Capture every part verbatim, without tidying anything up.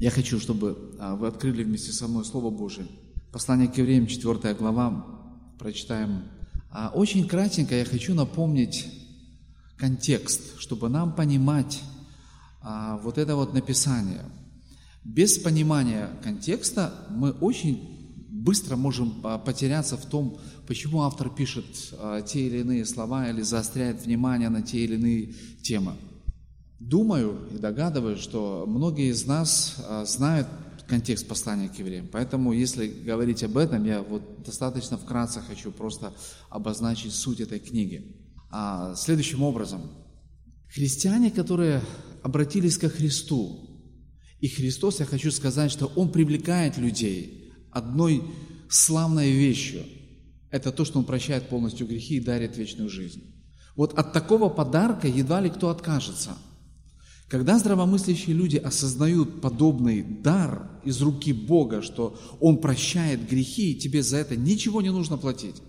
Я хочу, чтобы вы открыли вместе со мной Слово Божие. Послание к Евреям, четвёртая глава, прочитаем. Очень кратенько я хочу напомнить контекст, чтобы нам понимать вот это вот написание. Без понимания контекста мы очень быстро можем потеряться в том, почему автор пишет те или иные слова или заостряет внимание на те или иные темы. Думаю и догадываюсь, что многие из нас знают контекст послания к евреям. Поэтому, если говорить об этом, я вот достаточно вкратце хочу просто обозначить суть этой книги. А, следующим образом. Христиане, которые обратились ко Христу, и Христос, я хочу сказать, что Он привлекает людей одной славной вещью. Это то, что Он прощает полностью грехи и дарит вечную жизнь. Вот от такого подарка едва ли кто откажется. Когда здравомыслящие люди осознают подобный дар из руки Бога, что Он прощает грехи, и тебе за это ничего не нужно платить.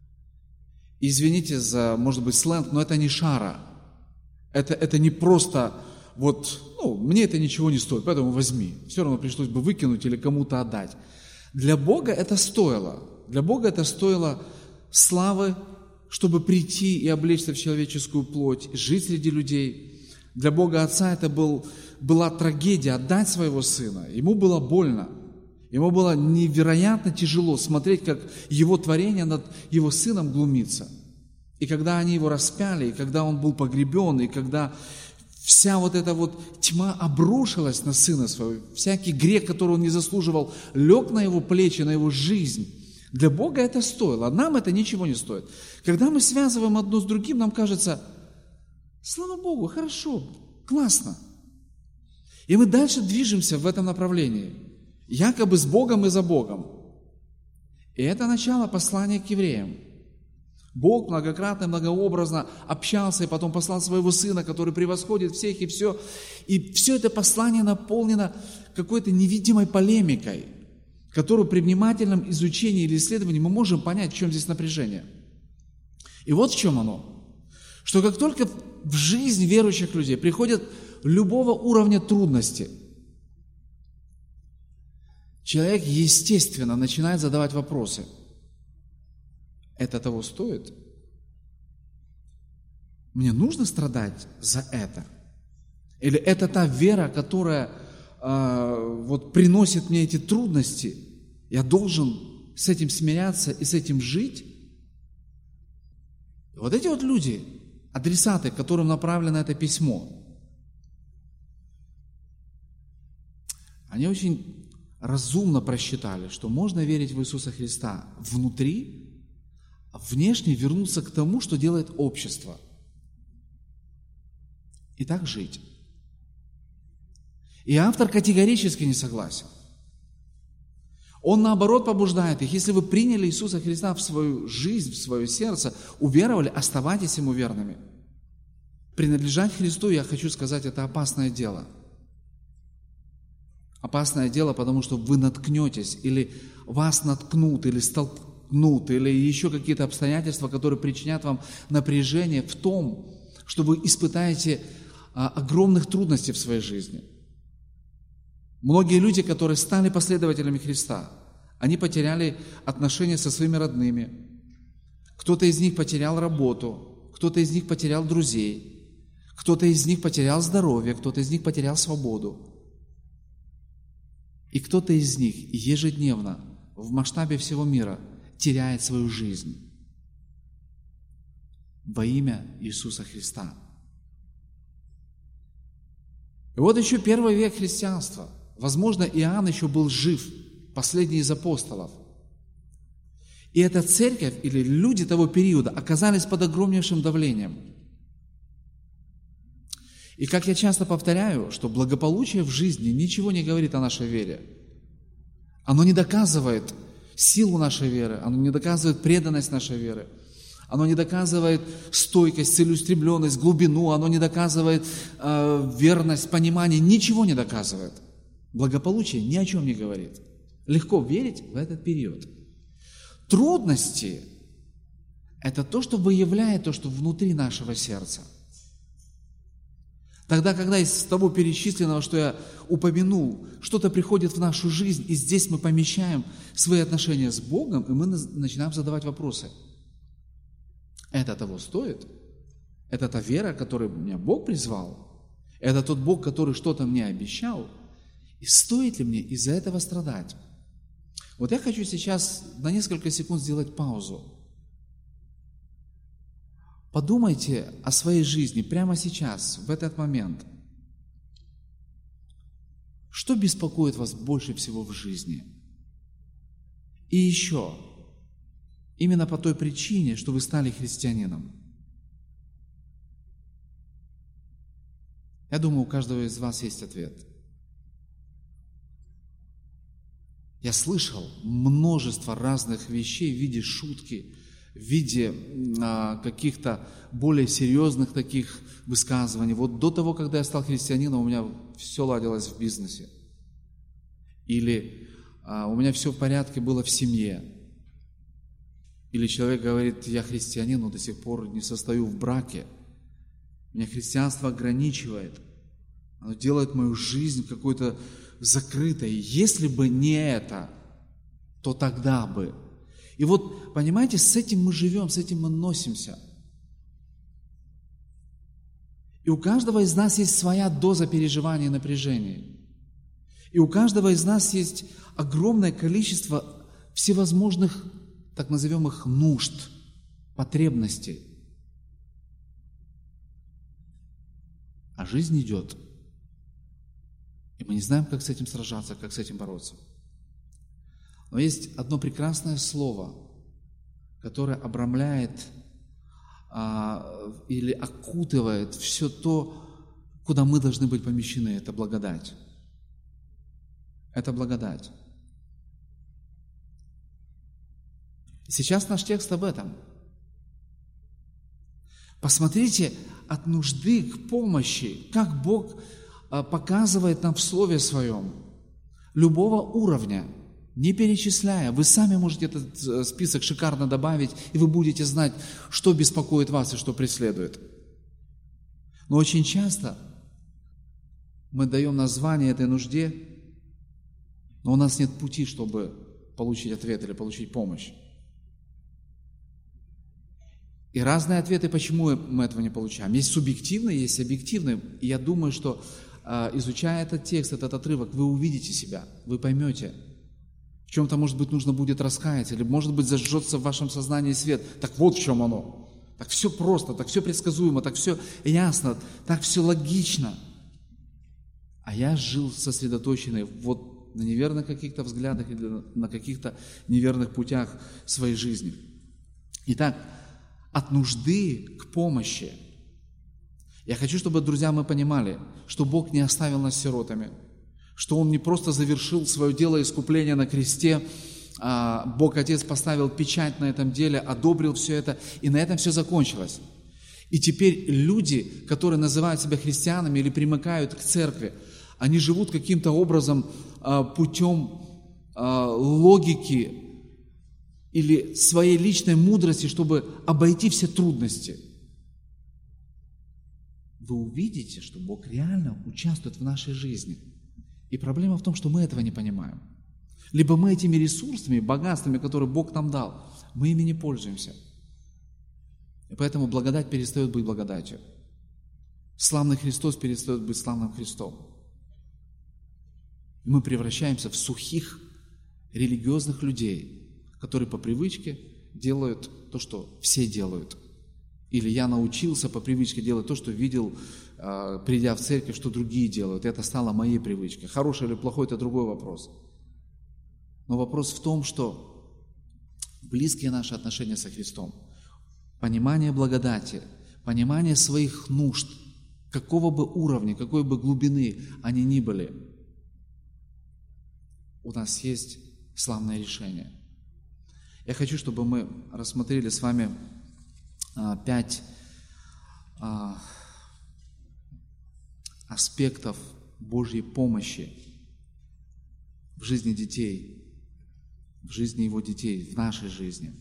Извините за, может быть, сленг, но это не шара. Это, это не просто, вот, ну, мне это ничего не стоит, поэтому возьми. Все равно пришлось бы выкинуть или кому-то отдать. Для Бога это стоило. Для Бога это стоило славы, чтобы прийти и облечься в человеческую плоть, жить среди людей. Для Бога Отца это был, была трагедия отдать своего Сына. Ему было больно. Ему было невероятно тяжело смотреть, как Его творение над Его Сыном глумится. И когда они Его распяли, и когда Он был погребен, и когда вся вот эта вот тьма обрушилась на Сына Своего, всякий грех, который Он не заслуживал, лег на Его плечи, на Его жизнь. Для Бога это стоило, а нам это ничего не стоит. Когда мы связываем одно с другим, нам кажется... Слава Богу, хорошо, классно. И мы дальше движемся в этом направлении. Якобы с Богом и за Богом. И это начало послания к евреям. Бог многократно, многообразно общался и потом послал своего Сына, который превосходит всех и все. И все это послание наполнено какой-то невидимой полемикой, которую при внимательном изучении или исследовании мы можем понять, в чем здесь напряжение. И вот в чем оно. Что как только в жизнь верующих людей приходят любого уровня трудности, человек, естественно, начинает задавать вопросы. Это того стоит? Мне нужно страдать за это? Или это та вера, которая э, вот приносит мне эти трудности? Я должен с этим смиряться и с этим жить? И вот эти вот люди, адресаты, которым направлено это письмо, они очень разумно просчитали, что можно верить в Иисуса Христа внутри, а внешне вернуться к тому, что делает общество. И так жить. И автор категорически не согласен. Он, наоборот, побуждает их. Если вы приняли Иисуса Христа в свою жизнь, в свое сердце, уверовали, оставайтесь Ему верными. Принадлежать Христу, я хочу сказать, это опасное дело. Опасное дело, потому что вы наткнетесь, или вас наткнут, или столкнут, или еще какие-то обстоятельства, которые причинят вам напряжение в том, что вы испытаете а, огромных трудностей в своей жизни. Многие люди, которые стали последователями Христа, они потеряли отношения со своими родными. Кто-то из них потерял работу, кто-то из них потерял друзей, кто-то из них потерял здоровье, кто-то из них потерял свободу. И кто-то из них ежедневно в масштабе всего мира теряет свою жизнь во имя Иисуса Христа. И вот еще первый век христианства. Возможно, Иоанн еще был жив, последний из апостолов. И эта церковь или люди того периода оказались под огромнейшим давлением. И как я часто повторяю, что благополучие в жизни ничего не говорит о нашей вере. Оно не доказывает силу нашей веры, оно не доказывает преданность нашей веры, оно не доказывает стойкость, целеустремленность, глубину, оно не доказывает э, верность, понимание, ничего не доказывает. Благополучие ни о чем не говорит. Легко верить в этот период. Трудности – это то, что выявляет то, что внутри нашего сердца. Тогда, когда из того перечисленного, что я упомянул, что-то приходит в нашу жизнь, и здесь мы помещаем свои отношения с Богом, и мы начинаем задавать вопросы. Это того стоит? Это та вера, которой меня Бог призвал? Это тот Бог, который что-то мне обещал? И стоит ли мне из-за этого страдать? Вот я хочу сейчас на несколько секунд сделать паузу. Подумайте о своей жизни прямо сейчас, в этот момент. Что беспокоит вас больше всего в жизни? И еще, именно по той причине, что вы стали христианином. Я думаю, у каждого из вас есть ответ. Я слышал множество разных вещей в виде шутки, в виде а, каких-то более серьезных таких высказываний. Вот до того, когда я стал христианином, у меня все ладилось в бизнесе. Или а, у меня все в порядке было в семье. Или человек говорит, я христианин, но до сих пор не состою в браке. Меня христианство ограничивает. Оно делает мою жизнь какой-то закрытой. Если бы не это, то тогда бы. И вот, понимаете, с этим мы живем, с этим мы носимся. И у каждого из нас есть своя доза переживаний и напряжений. И у каждого из нас есть огромное количество всевозможных, так назовемых, нужд, потребностей. А жизнь идет. И мы не знаем, как с этим сражаться, как с этим бороться. Но есть одно прекрасное слово, которое обрамляет а, или окутывает все то, куда мы должны быть помещены. Это благодать. Это благодать. Сейчас наш текст об этом. Посмотрите от нужды к помощи, как Бог а, показывает нам в Слове Своем, любого уровня. Не перечисляя, вы сами можете этот список шикарно добавить, и вы будете знать, что беспокоит вас и что преследует. Но очень часто мы даем название этой нужде, но у нас нет пути, чтобы получить ответ или получить помощь. И разные ответы, почему мы этого не получаем. Есть субъективные, есть объективные. И я думаю, что изучая этот текст, этот отрывок, вы увидите себя, вы поймете, в чем-то, может быть, нужно будет раскаяться, или, может быть, зажжется в вашем сознании свет. Так вот в чем оно. Так все просто, так все предсказуемо, так все ясно, так все логично. А я жил сосредоточенный вот на неверных каких-то взглядах или на каких-то неверных путях своей жизни. Итак, от нужды к помощи. Я хочу, чтобы, друзья, мы понимали, что Бог не оставил нас сиротами, что Он не просто завершил свое дело искупления на кресте, а Бог Отец поставил печать на этом деле, одобрил все это, и на этом все закончилось. И теперь люди, которые называют себя христианами или примыкают к церкви, они живут каким-то образом, путем логики или своей личной мудрости, чтобы обойти все трудности. Вы увидите, что Бог реально участвует в нашей жизни. И проблема в том, что мы этого не понимаем. Либо мы этими ресурсами, богатствами, которые Бог нам дал, мы ими не пользуемся. И поэтому благодать перестает быть благодатью. Славный Христос перестает быть славным Христом. И мы превращаемся в сухих религиозных людей, которые по привычке делают то, что все делают. Или я научился по привычке делать то, что видел, придя в церковь, что другие делают. Это стало моей привычкой. Хорошее или плохое – это другой вопрос. Но вопрос в том, что близкие наши отношения со Христом, понимание благодати, понимание своих нужд, какого бы уровня, какой бы глубины они ни были, у нас есть славное решение. Я хочу, чтобы мы рассмотрели с вами а, пять а, аспектов Божьей помощи в жизни детей, в жизни его детей, в нашей жизни.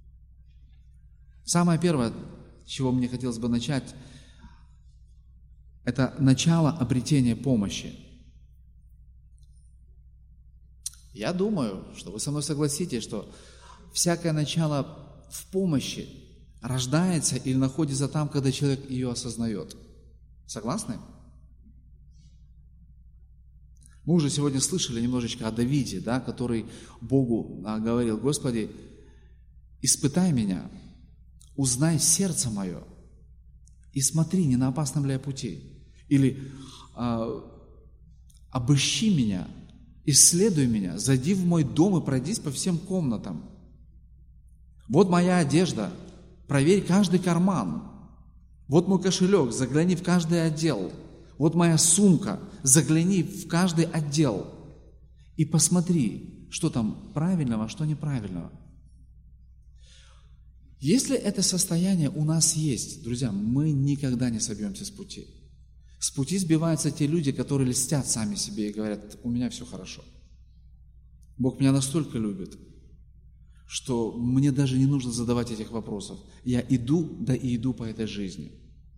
Самое первое, с чего мне хотелось бы начать, Это начало обретения помощи. Я думаю, что вы со мной согласитесь, что всякое начало в помощи рождается или находится там, когда человек ее осознает. Согласны? Мы уже сегодня слышали немножечко о Давиде, да, который Богу а, говорил: «Господи, испытай меня, узнай сердце мое и смотри, не на опасном ли я пути». Или а, «Обыщи меня, исследуй меня, зайди в мой дом и пройдись по всем комнатам. Вот моя одежда, проверь каждый карман. Вот мой кошелек, загляни в каждый отдел. Вот моя сумка, загляни в каждый отдел и посмотри, что там правильного, что неправильного». Если это состояние у нас есть, друзья, мы никогда не собьемся с пути. С пути сбиваются те люди, которые льстят сами себе и говорят: «У меня все хорошо. Бог меня настолько любит, что мне даже не нужно задавать этих вопросов. Я иду, да и иду по этой жизни».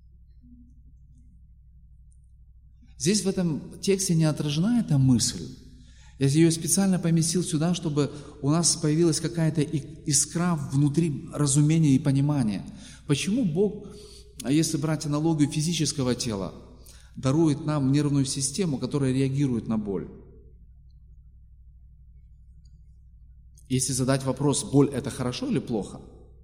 Здесь в этом тексте не отражена эта мысль. Я ее специально поместил сюда, чтобы у нас появилась какая-то искра внутри разумения и понимания. Почему Бог, если брать аналогию физического тела, дарует нам нервную систему, которая реагирует на боль? Если задать вопрос: боль – это хорошо или плохо?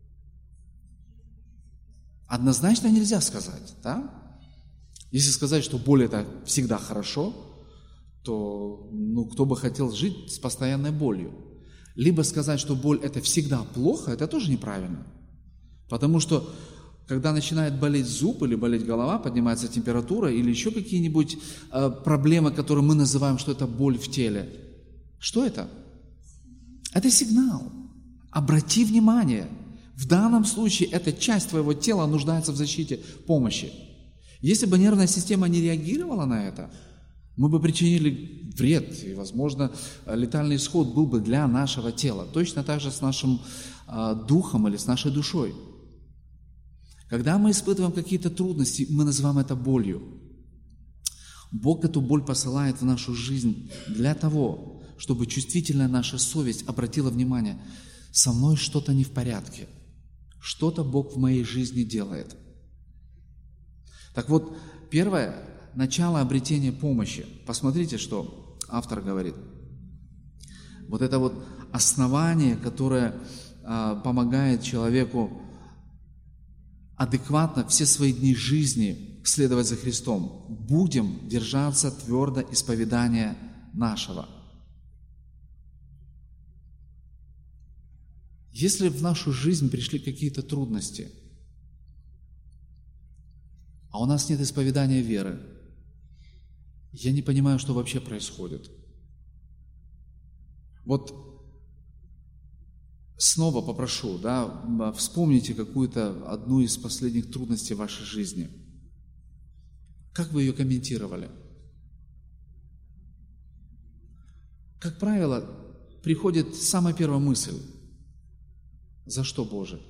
Однозначно нельзя сказать, да? Если сказать, что боль – это всегда хорошо, то ну, кто бы хотел жить с постоянной болью? Либо сказать, что боль – это всегда плохо, это тоже неправильно. Потому что, когда начинает болеть зуб или болеть голова, поднимается температура или еще какие-нибудь э, проблемы, которые мы называем, что это боль в теле, что это? Это сигнал. Обрати внимание. В данном случае эта часть твоего тела нуждается в защите, помощи. Если бы нервная система не реагировала на это, мы бы причинили вред, и, возможно, летальный исход был бы для нашего тела. Точно так же с нашим э, духом или с нашей душой. Когда мы испытываем какие-то трудности, мы называем это болью. Бог эту боль посылает в нашу жизнь для того, чтобы чувствительная наша совесть обратила внимание: со мной что-то не в порядке, что-то Бог в моей жизни делает. Так вот, первое – начало обретения помощи. Посмотрите, что автор говорит. Вот это вот основание, которое а, помогает человеку адекватно все свои дни жизни следовать за Христом. Будем держаться твердо исповедания нашего. Если в нашу жизнь пришли какие-то трудности, а у нас нет исповедания веры, я не понимаю, что вообще происходит. Вот снова попрошу, да, вспомните какую-то одну из последних трудностей в вашей жизни. Как вы ее комментировали? Как правило, приходит самая первая мысль: за что, Боже?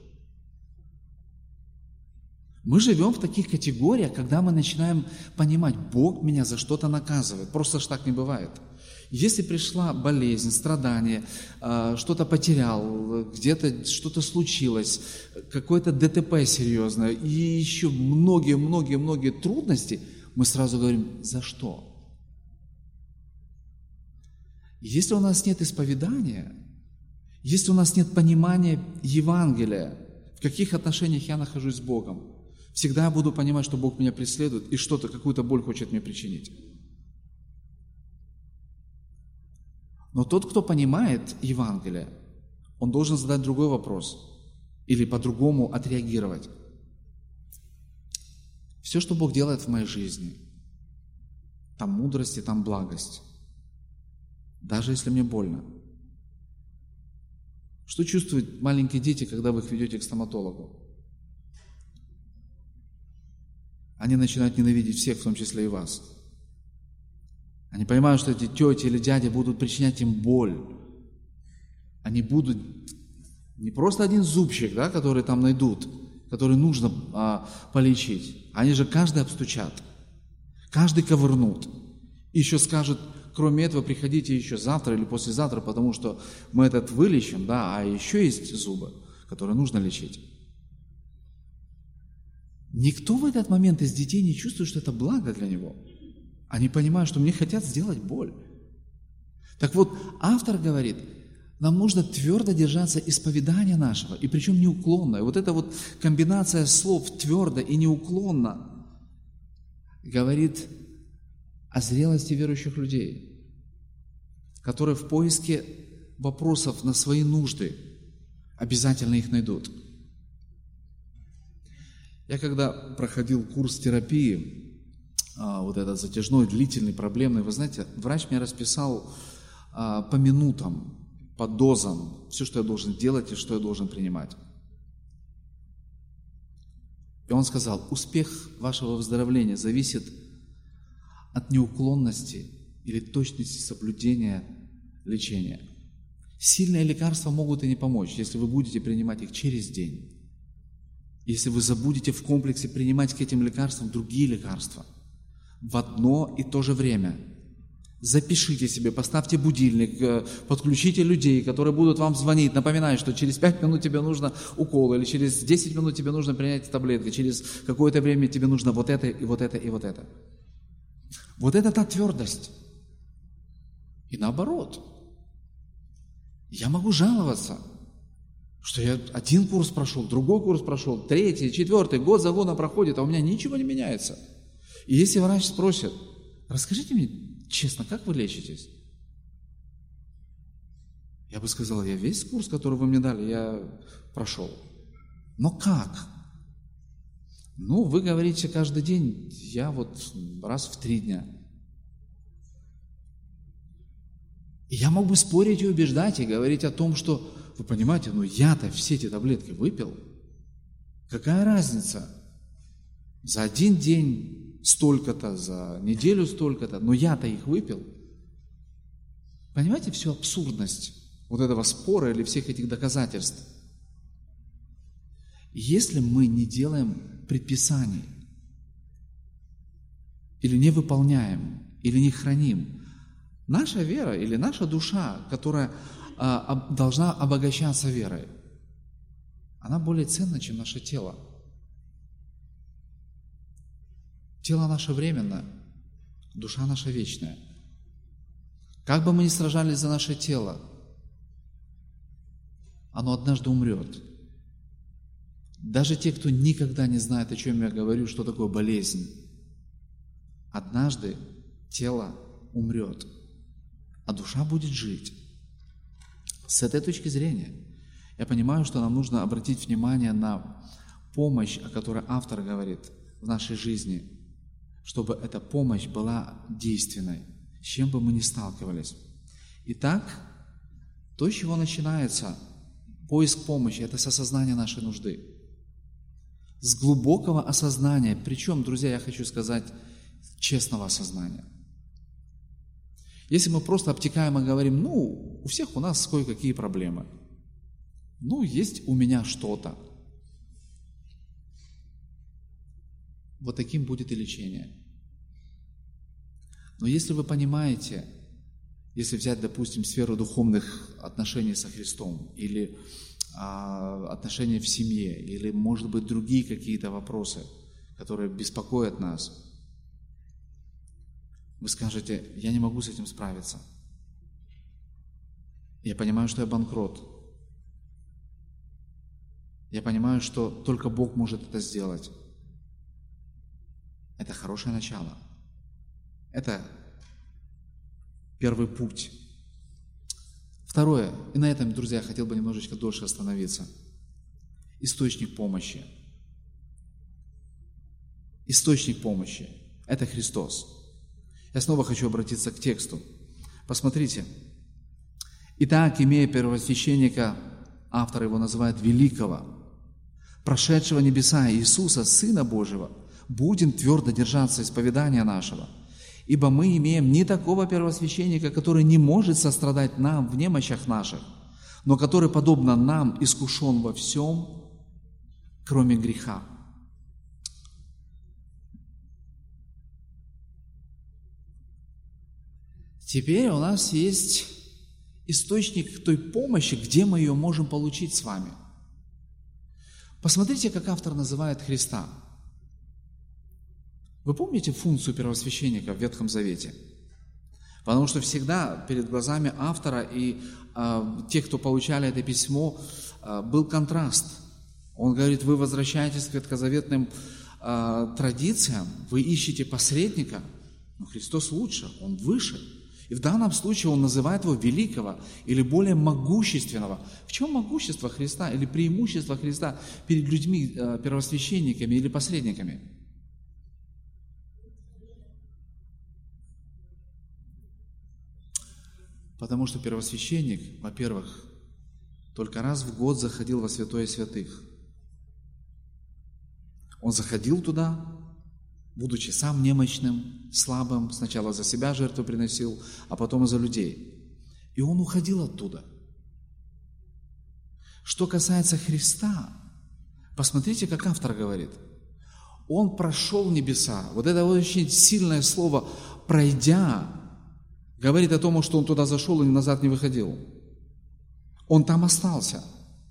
Мы живем в таких категориях, когда мы начинаем понимать: Бог меня за что-то наказывает. Просто ж так не бывает. Если пришла болезнь, страдание, что-то потерял, где-то что-то случилось, какое-то ДТП серьезное и еще многие-многие-многие трудности, мы сразу говорим: за что? Если у нас нет исповедания, если у нас нет понимания Евангелия, в каких отношениях я нахожусь с Богом, всегда я буду понимать, что Бог меня преследует и что-то, какую-то боль хочет мне причинить. Но тот, кто понимает Евангелие, он должен задать другой вопрос или по-другому отреагировать. Все, что Бог делает в моей жизни, там мудрость и там благость, даже если мне больно. Что чувствуют маленькие дети, когда вы их ведете к стоматологу? Они начинают ненавидеть всех, в том числе и вас. Они понимают, что эти тети или дяди будут причинять им боль. Они будут не просто один зубчик, да, который там найдут, который нужно а, полечить. Они же каждый обстучат. Каждый ковырнут. И еще скажет, кроме этого, приходите еще завтра или послезавтра, потому что мы этот вылечим, да, а еще есть зубы, которые нужно лечить. Никто в этот момент из детей не чувствует, что это благо для него. Они понимают, что мне хотят сделать боль. Так вот, автор говорит, нам нужно твердо держаться исповедания нашего, и причем неуклонно. И вот эта вот комбинация слов «твердо» и «неуклонно» говорит о зрелости верующих людей, которые в поиске вопросов на свои нужды обязательно их найдут. Я когда проходил курс терапии, вот этот затяжной, длительный, проблемный, вы знаете, врач мне расписал по минутам, по дозам, все, что я должен делать и что я должен принимать. И он сказал, успех вашего выздоровления зависит от неуклонности или точности соблюдения лечения. Сильные лекарства могут и не помочь, если вы будете принимать их через день. Если вы забудете в комплексе принимать к этим лекарствам другие лекарства в одно и то же время. Запишите себе, поставьте будильник, подключите людей, которые будут вам звонить, напоминать, что через пять минут тебе нужно укол, или через десять минут тебе нужно принять таблетки, через какое-то время тебе нужно вот это, и вот это, и вот это. Вот это та твердость. И наоборот. Я могу жаловаться, что я один курс прошел, другой курс прошел, третий, четвертый, год за годом проходит, а у меня ничего не меняется. И если врач спросит, расскажите мне честно, как вы лечитесь? Я бы сказал, я весь курс, который вы мне дали, я прошел. Но как? Ну, вы говорите каждый день, я вот раз в три дня. И я мог бы спорить и убеждать, и говорить о том, что, вы понимаете, ну я-то все эти таблетки выпил. Какая разница? За один день столько-то, за неделю столько-то, но я-то их выпил. Понимаете всю абсурдность вот этого спора или всех этих доказательств? Если мы не делаем предписаний, или не выполняем, или не храним, наша вера или наша душа, которая а, должна обогащаться верой, она более ценна, чем наше тело. Тело наше временно, душа наша вечная. Как бы мы ни сражались за наше тело, оно однажды умрет. Даже те, кто никогда не знает, о чем я говорю, что такое болезнь, однажды тело умрет, а душа будет жить. С этой точки зрения я понимаю, что нам нужно обратить внимание на помощь, о которой автор говорит в нашей жизни, чтобы эта помощь была действенной, с чем бы мы ни сталкивались. Итак, то, с чего начинается поиск помощи, это с осознания нашей нужды. С глубокого осознания, причем, друзья, я хочу сказать, честного осознания. Если мы просто обтекаемо говорим, ну, у всех у нас кое-какие проблемы. Ну, есть у меня что-то. Вот таким будет и лечение. Но если вы понимаете, если взять, допустим, сферу духовных отношений со Христом, или а, отношения в семье, или, может быть, другие какие-то вопросы, которые беспокоят нас, вы скажете, я не могу с этим справиться. Я понимаю, что я банкрот. Я понимаю, что только Бог может это сделать. Это хорошее начало. Это первый путь. Второе, и на этом, друзья, я хотел бы немножечко дольше остановиться. Источник помощи. Источник помощи – это Христос. Я снова хочу обратиться к тексту. Посмотрите. Итак, имея первосвященника, автор его называет великого, прошедшего небеса Иисуса, Сына Божьего, будем твердо держаться исповедания нашего, ибо мы имеем не такого первосвященника, который не может сострадать нам в немощах наших, но который, подобно нам, искушен во всем, кроме греха. Теперь у нас есть источник той помощи, где мы ее можем получить с вами. Посмотрите, как автор называет Христа. Вы помните функцию первосвященника в Ветхом Завете? Потому что всегда перед глазами автора и э, тех, кто получали это письмо, э, был контраст. Он говорит, вы возвращаетесь к ветхозаветным э, традициям, вы ищете посредника, но Христос лучше, Он выше. И в данном случае Он называет Его великого или более могущественного. В чем могущество Христа или преимущество Христа перед людьми, э, первосвященниками или посредниками? Потому что первосвященник, во-первых, только раз в год заходил во святое святых. Он заходил туда, будучи сам немощным, слабым, сначала за себя жертву приносил, а потом и за людей. И он уходил оттуда. Что касается Христа, посмотрите, как автор говорит. Он прошел небеса. Вот это очень сильное слово «пройдя» говорит о том, что он туда зашел и назад не выходил. Он там остался.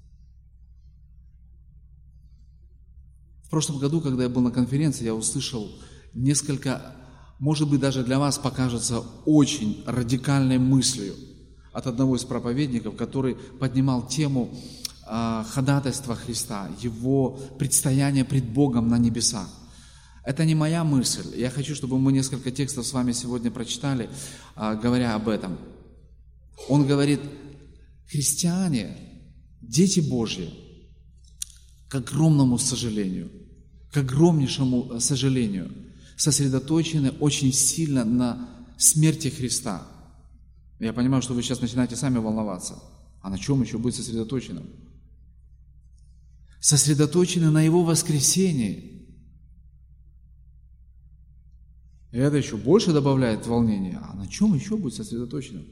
В прошлом году, когда я был на конференции, я услышал несколько, может быть, даже для вас покажется очень радикальной мыслью от одного из проповедников, который поднимал тему э, ходатайства Христа, Его предстояния пред Богом на небесах. Это не моя мысль. Я хочу, чтобы мы несколько текстов с вами сегодня прочитали, говоря об этом. Он говорит, христиане, дети Божьи, к огромному сожалению, к огромнейшему сожалению, сосредоточены очень сильно на смерти Христа. Я понимаю, что вы сейчас начинаете сами волноваться. А на чем еще быть сосредоточенным? Сосредоточены на Его воскресении. И это еще больше добавляет волнения. А на чем еще быть сосредоточенным?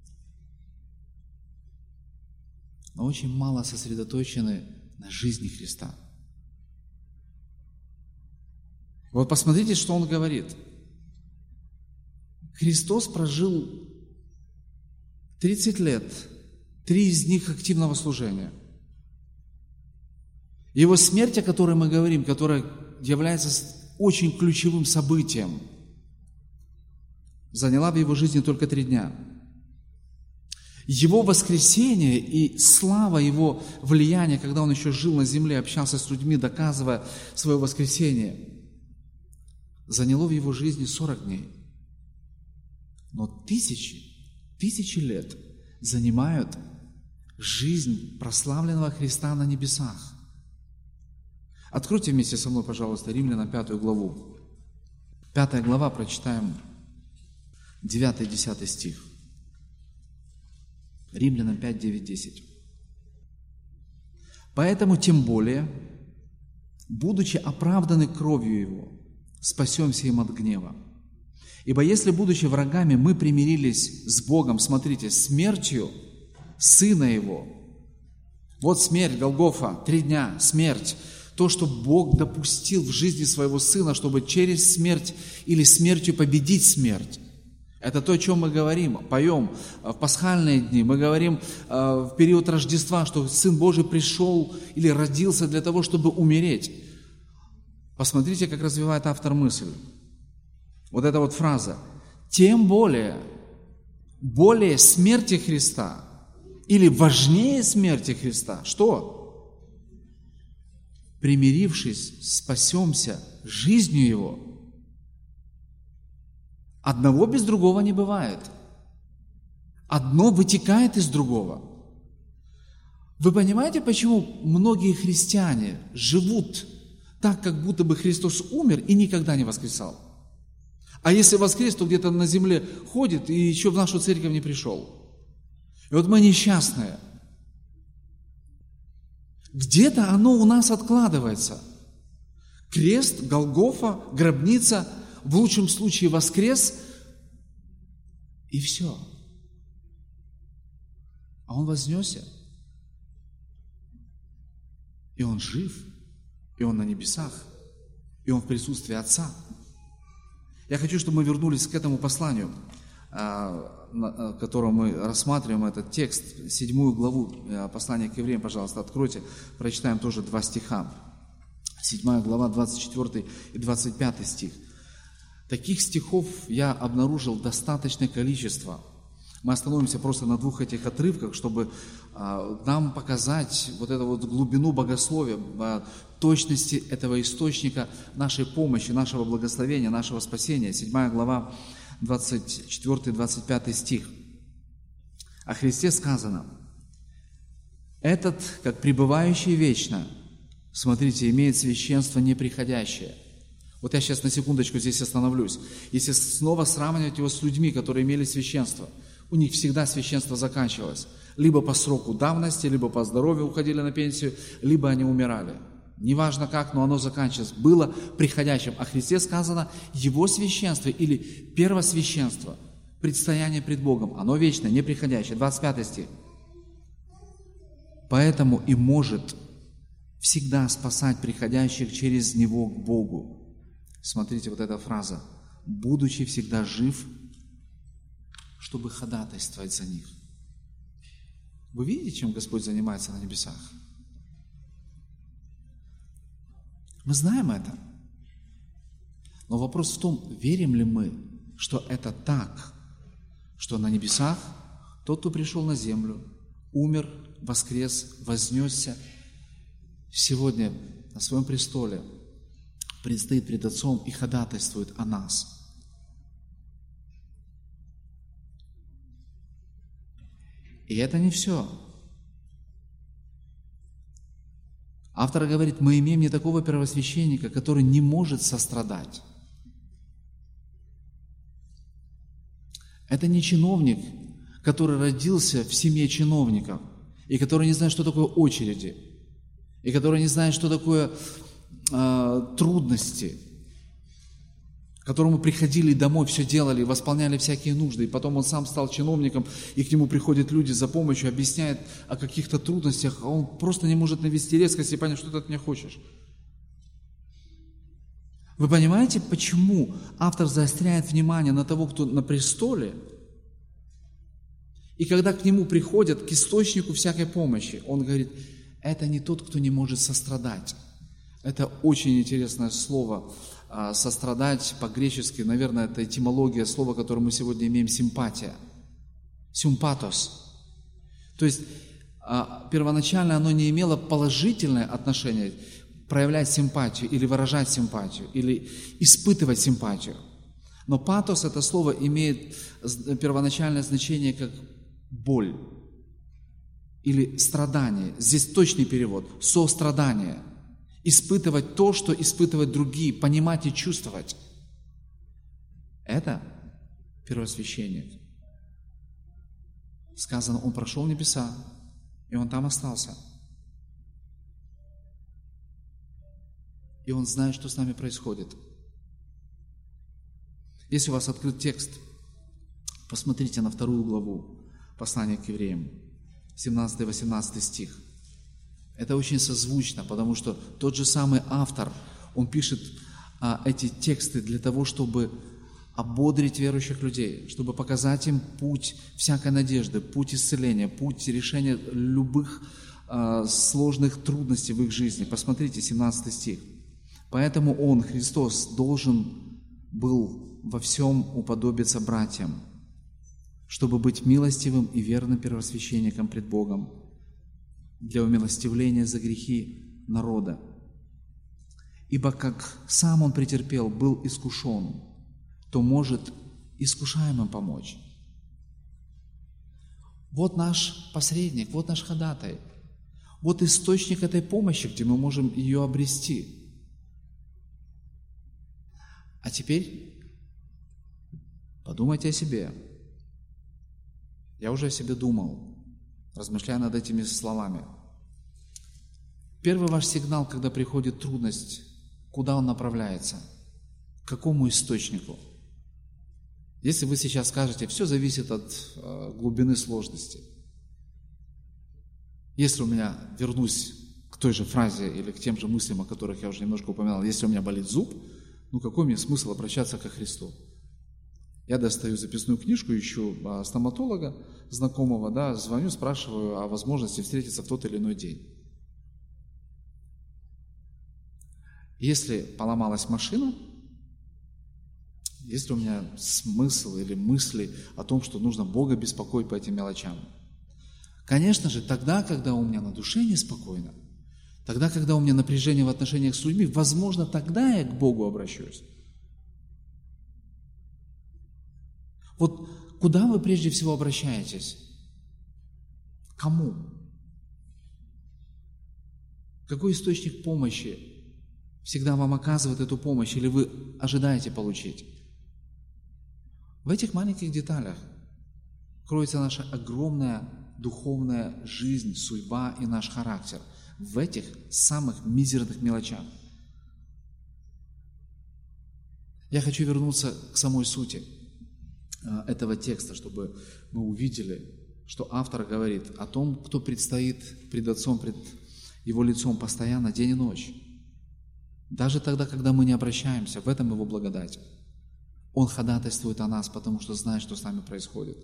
Но очень мало сосредоточены на жизни Христа. Вот посмотрите, что он говорит. Христос прожил тридцать лет, три из них активного служения. Его смерть, о которой мы говорим, которая является очень ключевым событием, заняла в его жизни только три дня. Его воскресение и слава его влияния, когда он еще жил на земле, общался с людьми, доказывая свое воскресение, заняло в его жизни сорок дней. Но тысячи, тысячи лет занимают жизнь прославленного Христа на небесах. Откройте вместе со мной, пожалуйста, Римлянам пятую главу. Пятая глава, прочитаем девятый-десятый стих. Римлянам пять, девять, десять. «Поэтому тем более, будучи оправданы кровью Его, спасемся им от гнева. Ибо если, будучи врагами, мы примирились с Богом, смотрите, смертью Сына Его». Вот смерть, Голгофа, три дня, смерть. То, что Бог допустил в жизни Своего Сына, чтобы через смерть или смертью победить смерть. Это то, о чем мы говорим, поем в пасхальные дни. Мы говорим э, в период Рождества, что Сын Божий пришел или родился для того, чтобы умереть. Посмотрите, как развивает автор мысль. Вот эта вот фраза. Тем более, более смерти Христа или важнее смерти Христа. Что? Примирившись, спасемся жизнью Его. Одного без другого не бывает. Одно вытекает из другого. Вы понимаете, почему многие христиане живут так, как будто бы Христос умер и никогда не воскресал? А если воскрес, то где-то на земле ходит и еще в нашу церковь не пришел. И вот мы несчастные. Где-то оно у нас откладывается. Крест, Голгофа, гробница, в лучшем случае воскрес, и все. А Он вознесся, и Он жив, и Он на небесах, и Он в присутствии Отца. Я хочу, чтобы мы вернулись к этому посланию. которого мы рассматриваем этот текст, седьмую главу послания к евреям, пожалуйста, откройте, прочитаем тоже два стиха. Седьмая глава, двадцать четвёртый и двадцать пятый стих. Таких стихов я обнаружил достаточное количество. Мы остановимся просто на двух этих отрывках, чтобы а, нам показать вот эту вот глубину богословия, а, точности этого источника нашей помощи, нашего благословения, нашего спасения. Седьмая глава, двадцать четвёртый и двадцать пятый стих. О Христе сказано: «Этот, как пребывающий вечно, смотрите, имеет священство неприходящее». Вот я сейчас на секундочку здесь остановлюсь. Если снова сравнивать его с людьми, которые имели священство, у них всегда священство заканчивалось. Либо по сроку давности, либо по здоровью уходили на пенсию, либо они умирали. Неважно как, но оно заканчивалось. Было приходящим. О Христе сказано, его священство или первосвященство, предстояние пред Богом, оно вечное, неприходящее. двадцать пятый стих. Поэтому и может всегда спасать приходящих через него к Богу. Смотрите, вот эта фраза. Будучи всегда жив, чтобы ходатайствовать за них. Вы видите, чем Господь занимается на небесах? Мы знаем это. Но вопрос в том, верим ли мы, что это так, что на небесах тот, кто пришел на землю, умер, воскрес, вознесся, сегодня на своем престоле предстоит пред Отцом и ходатайствует о нас. И это не все. Автор говорит, мы имеем не такого первосвященника, который не может сострадать. Это не чиновник, который родился в семье чиновников, и который не знает, что такое очереди, и который не знает, что такое э, трудности, к которому приходили домой, все делали, восполняли всякие нужды, и потом он сам стал чиновником, и к нему приходят люди за помощью, объясняют о каких-то трудностях, а он просто не может навести резкость и понять, что ты от меня хочешь. Вы понимаете, почему автор заостряет внимание на того, кто на престоле, и когда к нему приходят, к источнику всякой помощи, он говорит, это не тот, кто не может сострадать. Это очень интересное слово. Сострадать по-гречески, наверное, это этимология слова, которое мы сегодня имеем, симпатия. Симпатос. То есть первоначально оно не имело положительное отношение, проявлять симпатию или выражать симпатию, или испытывать симпатию. Но патос, это слово, имеет первоначальное значение как боль или страдание. Здесь точный перевод. Сострадание. Испытывать то, что испытывают другие, понимать и чувствовать. Это первосвященник. Сказано, он прошел небеса, и он там остался. И он знает, что с нами происходит. Если у вас открыт текст, посмотрите на вторую главу послания к евреям, семнадцатый-восемнадцатый стих. Это очень созвучно, потому что тот же самый автор, он пишет а, эти тексты для того, чтобы ободрить верующих людей, чтобы показать им путь всякой надежды, путь исцеления, путь решения любых а, сложных трудностей в их жизни. Посмотрите, семнадцатый стих. Поэтому Он, Христос, должен был во всем уподобиться братьям, чтобы быть милостивым и верным первосвященником пред Богом, для умилостивления за грехи народа. Ибо как сам Он претерпел, был искушен, то может искушаемым помочь. Вот наш посредник, вот наш ходатай, вот источник этой помощи, где мы можем ее обрести. А теперь подумайте о себе. Я уже о себе думал, размышляя над этими словами. Первый ваш сигнал, когда приходит трудность, куда он направляется? К какому источнику? Если вы сейчас скажете, все зависит от э, глубины сложности. Если у меня, вернусь к той же фразе или к тем же мыслям, о которых я уже немножко упоминал, если у меня болит зуб, ну какой мне смысл обращаться ко Христу? Я достаю записную книжку, ищу а, стоматолога знакомого, да, звоню, спрашиваю о возможности встретиться в тот или иной день. Если поломалась машина, есть ли у меня смысл или мысли о том, что нужно Бога беспокоить по этим мелочам? Конечно же, тогда, когда у меня на душе неспокойно, тогда, когда у меня напряжение в отношениях с людьми, возможно, тогда я к Богу обращусь. Вот куда вы прежде всего обращаетесь? Кому? Какой источник помощи всегда вам оказывает эту помощь, или вы ожидаете получить? В этих маленьких деталях кроется наша огромная духовная жизнь, судьба и наш характер. В этих самых мизерных мелочах. Я хочу вернуться к самой сути этого текста, чтобы мы увидели, что автор говорит о том, кто предстоит пред Отцом, пред Его лицом постоянно, день и ночь. Даже тогда, когда мы не обращаемся, в этом Его благодать. Он ходатайствует о нас, потому что знает, что с нами происходит.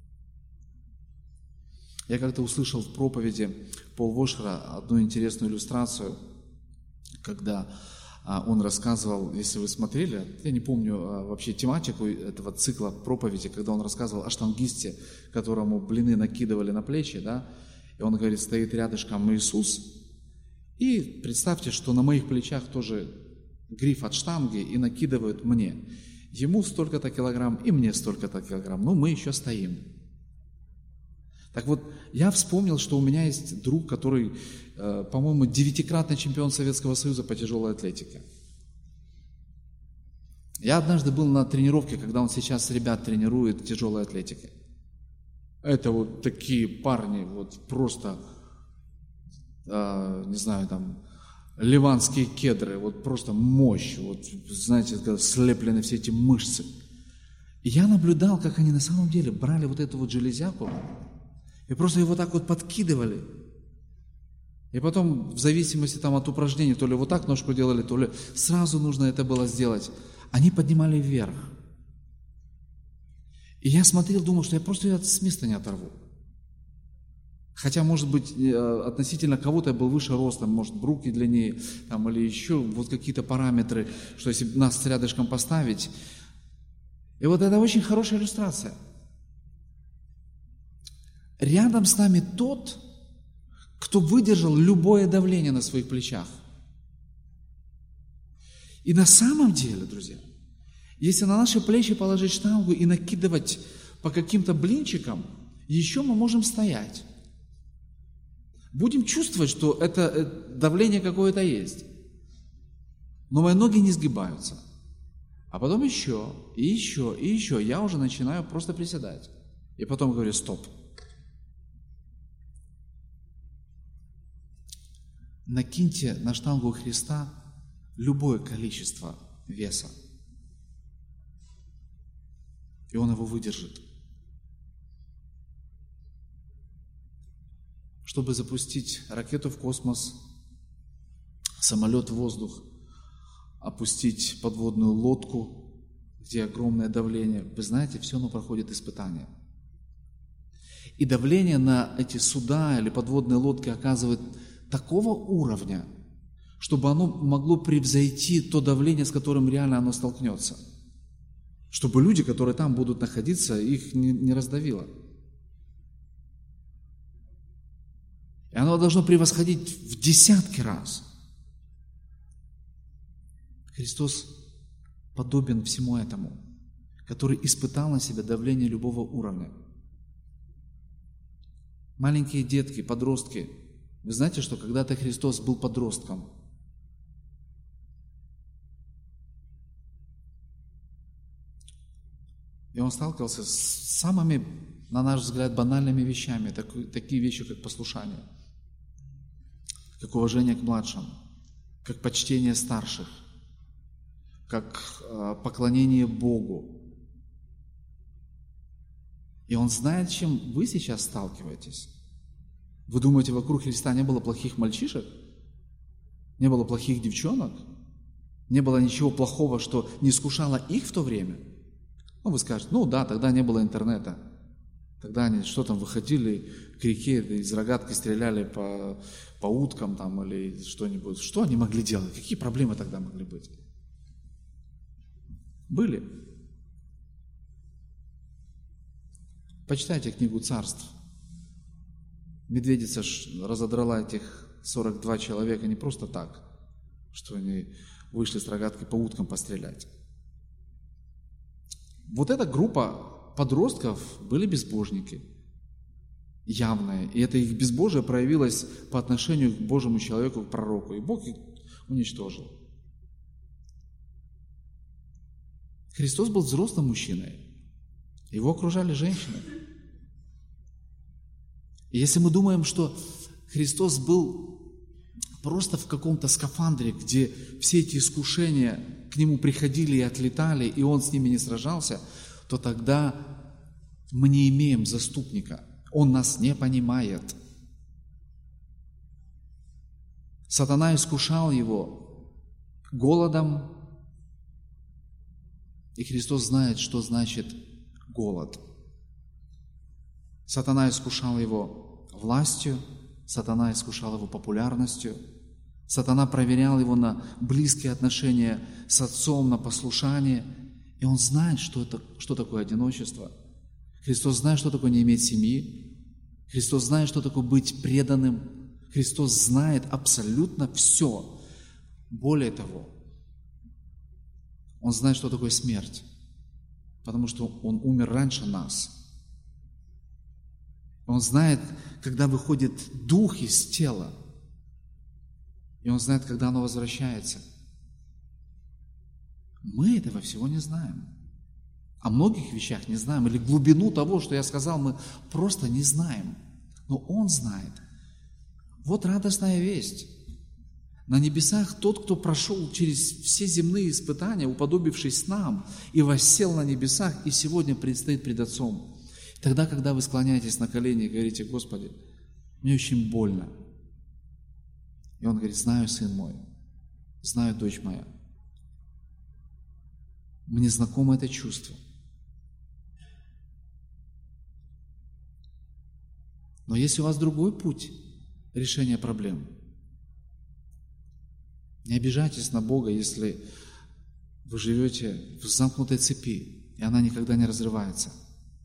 Я как-то услышал в проповеди Пол Вошера одну интересную иллюстрацию, когда он рассказывал, если вы смотрели, я не помню вообще тематику этого цикла проповеди, когда он рассказывал о штангисте, которому блины накидывали на плечи, да, и он говорит, стоит рядышком Иисус, и представьте, что на моих плечах тоже гриф от штанги и накидывают мне. Ему столько-то килограмм, и мне столько-то килограмм, но мы еще стоим. Так вот, я вспомнил, что у меня есть друг, который, э, по-моему, девятикратный чемпион Советского Союза по тяжелой атлетике. Я однажды был на тренировке, когда он сейчас ребят тренирует в тяжелой атлетике. Это вот такие парни, вот просто, э, не знаю, там, ливанские кедры, вот просто мощь, вот, знаете, когда слеплены все эти мышцы. И я наблюдал, как они на самом деле брали вот эту вот железяку, и просто его так вот подкидывали. И потом, в зависимости там от упражнений, то ли вот так ножку делали, то ли сразу нужно это было сделать. Они поднимали вверх. И я смотрел, думал, что я просто ее с места не оторву. Хотя, может быть, относительно кого-то я был выше ростом, может, руки длиннее, там, или еще вот какие-то параметры, что если нас рядышком поставить. И вот это очень хорошая иллюстрация. Рядом с нами тот, кто выдержал любое давление на своих плечах. И на самом деле, друзья, если на наши плечи положить штангу и накидывать по каким-то блинчикам, еще мы можем стоять. Будем чувствовать, что это давление какое-то есть. Но мои ноги не сгибаются. А потом еще, и еще, и еще. Я уже начинаю просто приседать. И потом говорю, стоп. Накиньте на штангу Христа любое количество веса. И Он его выдержит. Чтобы запустить ракету в космос, самолет в воздух, опустить подводную лодку, где огромное давление, вы знаете, все оно проходит испытания. И давление на эти суда или подводные лодки оказывает такого уровня, чтобы оно могло превзойти то давление, с которым реально оно столкнется. Чтобы люди, которые там будут находиться, их не, не раздавило. И оно должно превосходить в десятки раз. Христос подобен всему этому, который испытал на себе давление любого уровня. Маленькие детки, подростки, вы знаете, что когда-то Христос был подростком. И Он сталкивался с самыми, на наш взгляд, банальными вещами, такие вещи, как послушание, как уважение к младшим, как почтение старших, как поклонение Богу. И Он знает, с чем вы сейчас сталкиваетесь. Вы думаете, вокруг Христа не было плохих мальчишек? Не было плохих девчонок? Не было ничего плохого, что не искушало их в то время? Ну, вы скажете, ну да, тогда не было интернета. Тогда они что там, выходили к реке, из рогатки стреляли по, по уткам там или что-нибудь. Что они могли делать? Какие проблемы тогда могли быть? Были. Почитайте книгу «Царств». Медведица разодрала этих сорок два человека не просто так, что они вышли с рогаткой по уткам пострелять. Вот эта группа подростков были безбожники, явные. И это их безбожие проявилось по отношению к Божьему человеку, к пророку. И Бог их уничтожил. Христос был взрослым мужчиной. Его окружали женщины. И если мы думаем, что Христос был просто в каком-то скафандре, где все эти искушения к Нему приходили и отлетали, и Он с ними не сражался, то тогда мы не имеем заступника. Он нас не понимает. Сатана искушал Его голодом, и Христос знает, что значит голод. Сатана искушал Его властью, сатана искушал Его популярностью, сатана проверял Его на близкие отношения с Отцом, на послушание, и Он знает, что, это, что такое одиночество. Христос знает, что такое не иметь семьи. Христос знает, что такое быть преданным. Христос знает абсолютно все. Более того, Он знает, что такое смерть, потому что Он умер раньше нас. Он знает, когда выходит дух из тела, и Он знает, когда оно возвращается. Мы этого всего не знаем. О многих вещах не знаем, или глубину того, что я сказал, мы просто не знаем. Но Он знает. Вот радостная весть. На небесах тот, кто прошел через все земные испытания, уподобившись нам, и воссел на небесах, и сегодня предстоит пред Отцом. Тогда, когда вы склоняетесь на колени и говорите: Господи, мне очень больно. И Он говорит: знаю, сын мой, знаю, дочь моя. Мне знакомо это чувство. Но если у вас другой путь решения проблем, не обижайтесь на Бога, если вы живете в замкнутой цепи, и она никогда не разрывается.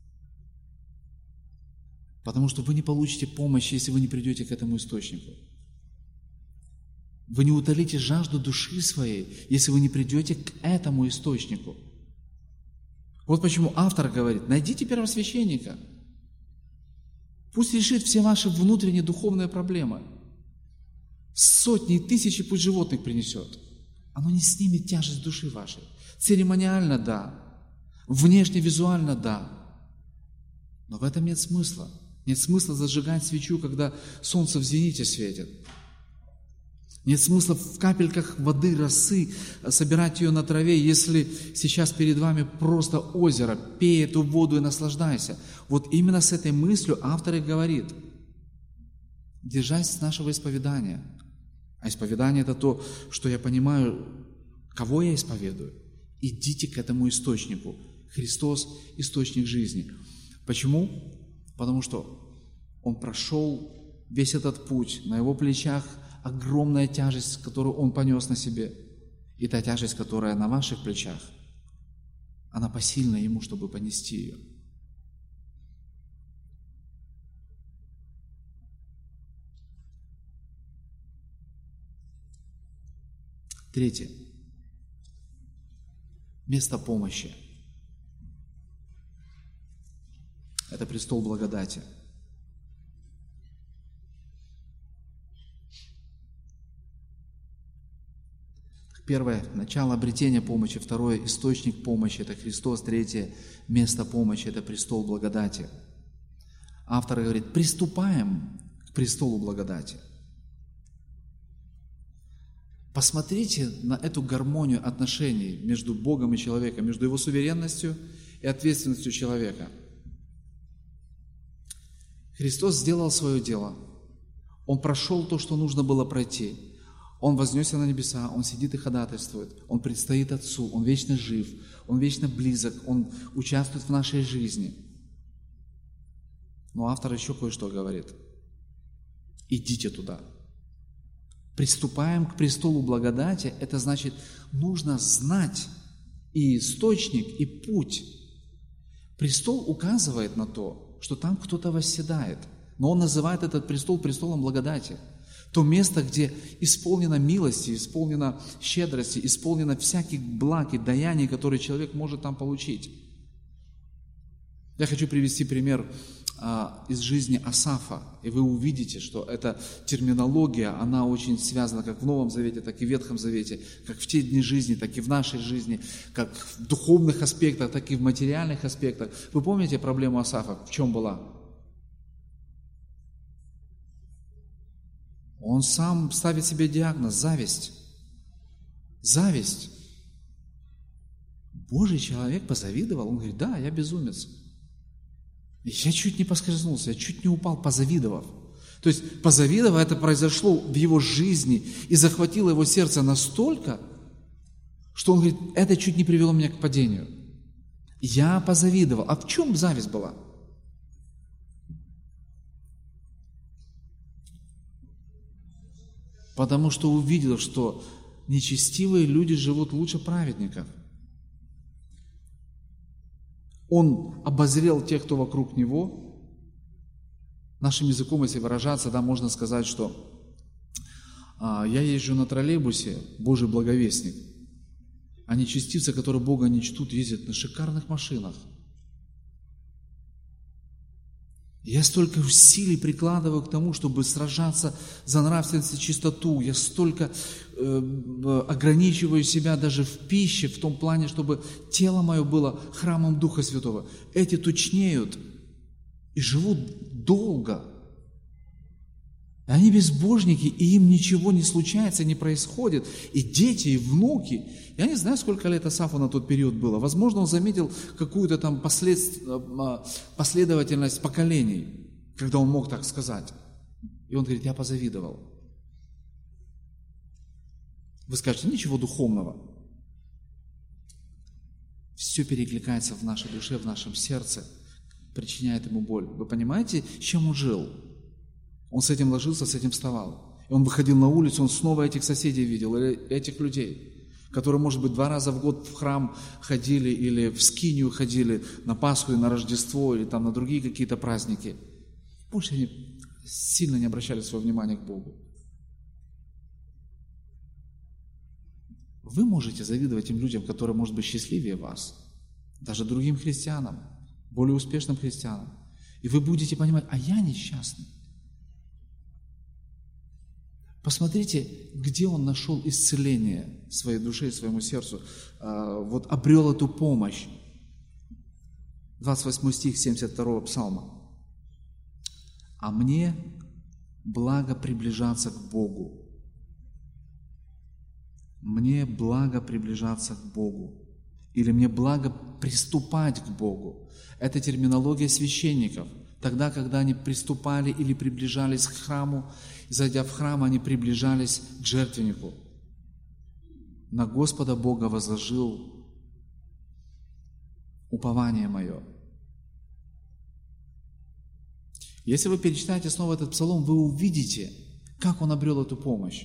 Потому что вы не получите помощи, если вы не придете к этому источнику. Вы не утолите жажду души своей, если вы не придете к этому источнику. Вот почему автор говорит: найдите первосвященника. Пусть решит все ваши внутренние духовные проблемы. Сотни и тысячи пусть животных принесет. Оно не снимет тяжесть души вашей. Церемониально – да. Внешне, визуально – да. Но в этом нет смысла. Нет смысла зажигать свечу, когда солнце в зените светит. Нет смысла в капельках воды, росы собирать ее на траве, если сейчас перед вами просто озеро. Пей эту воду и наслаждайся. Вот именно с этой мыслью автор и говорит: держась нашего исповедания. А исповедание – это то, что я понимаю, кого я исповедую. Идите к этому источнику. Христос – источник жизни. Почему? Потому что Он прошел весь этот путь, на Его плечах огромная тяжесть, которую Он понес на себе, и та тяжесть, которая на ваших плечах, она посильна Ему, чтобы понести ее. Третье. Место помощи. Это престол благодати. Первое – начало обретения помощи. Второе – источник помощи. Это Христос. Третье – место помощи. Это престол благодати. Автор говорит: приступаем к престолу благодати. Посмотрите на эту гармонию отношений между Богом и человеком, между Его суверенностью и ответственностью человека. Христос сделал свое дело. Он прошел то, что нужно было пройти. Он вознесся на небеса, Он сидит и ходатайствует, Он предстоит Отцу, Он вечно жив, Он вечно близок, Он участвует в нашей жизни. Но автор еще кое-что говорит. Идите туда. Приступаем к престолу благодати, это значит, нужно знать и источник, и путь. Престол указывает на то, что там кто-то восседает, но он называет этот престол престолом благодати. То место, где исполнено милости, исполнено щедрости, исполнено всяких благ и даяний, которые человек может там получить. Я хочу привести пример а, из жизни Асафа, и вы увидите, что эта терминология, она очень связана как в Новом Завете, так и в Ветхом Завете, как в те дни жизни, так и в нашей жизни, как в духовных аспектах, так и в материальных аспектах. Вы помните проблему Асафа? В чем была? Он сам ставит себе диагноз – зависть. Зависть. Божий человек позавидовал. Он говорит: да, я безумец. Я чуть не поскользнулся, я чуть не упал, позавидовав. То есть, позавидовав, это произошло в его жизни и захватило его сердце настолько, что он говорит: это чуть не привело меня к падению. Я позавидовал. А в чем зависть была? Потому что увидел, что нечестивые люди живут лучше праведников. Он обозрел тех, кто вокруг него. Нашим языком, если выражаться, да, можно сказать, что а, я езжу на троллейбусе, Божий благовестник, а нечестивцы, которые Бога не чтут, ездят на шикарных машинах. Я столько усилий прикладываю к тому, чтобы сражаться за нравственность и чистоту. Я столько э, ограничиваю себя даже в пище, в том плане, чтобы тело мое было храмом Духа Святого. Эти тучнеют и живут долго. Они безбожники, и им ничего не случается, не происходит. И дети, и внуки. Я не знаю, сколько лет Асафу на тот период было. Возможно, он заметил какую-то там послед... последовательность поколений, когда он мог так сказать. И он говорит: я позавидовал. Вы скажете: ничего духовного. Все перекликается в нашей душе, в нашем сердце, причиняет ему боль. Вы понимаете, с чем он жил? Он с этим ложился, с этим вставал. И он выходил на улицу, он снова этих соседей видел, или этих людей, которые, может быть, два раза в год в храм ходили, или в скинию ходили на Пасху и на Рождество, или там на другие какие-то праздники. Больше они сильно не обращали свое внимание к Богу. Вы можете завидовать тем людям, которые, может быть, счастливее вас, даже другим христианам, более успешным христианам. И вы будете понимать: а я несчастный. Посмотрите, где он нашел исцеление своей душе и своему сердцу, вот обрел эту помощь. двадцать восьмой стих семьдесят второго псалма. «А мне благо приближаться к Богу». Мне благо приближаться к Богу. Или мне благо приступать к Богу. Это терминология священников. Тогда, когда они приступали или приближались к храму, зайдя в храм, они приближались к жертвеннику. На Господа Бога возложил упование мое. Если вы перечитаете снова этот псалом, вы увидите, как он обрел эту помощь.